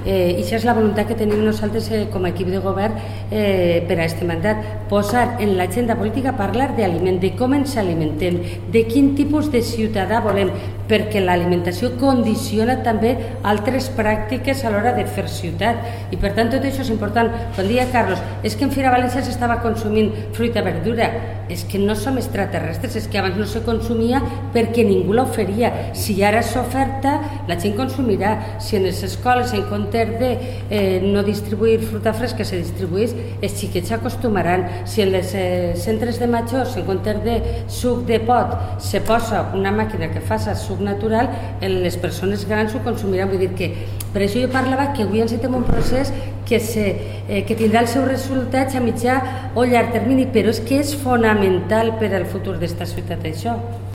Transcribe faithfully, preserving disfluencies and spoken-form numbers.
Eh, I això és la voluntat que tenim nosaltres eh, com a equip de govern eh, per a aquest mandat, posar en l'agenda política, parlar d'aliment, de com ens alimentem, de quin tipus de ciutadà volem, perquè l'alimentació condiciona també altres pràctiques a l'hora de fer ciutat. I per tant tot això és important. Quan dia Carlos, és que en Fira València s'estava consumint fruita i verdura. És que no som extraterrestres, és que abans no se consumia perquè ningú l'oferia. Si ara s'oferta, la gent consumirà. Si en les escoles, en comptes de eh, no distribuir fruita fresca, se distribuís, els xiquets s'acostumaran. Si en els eh, centres de majors, en comptes de suc de pot, se posa una màquina que faça suc natural, les persones grans ho consumiran. Vull dir que, per això jo parlava que avui encetem un procés que, se, eh, que tindrà els seus resultats a mitjà o llarg termini, però és que és fonamental per al futur d'esta ciutat això.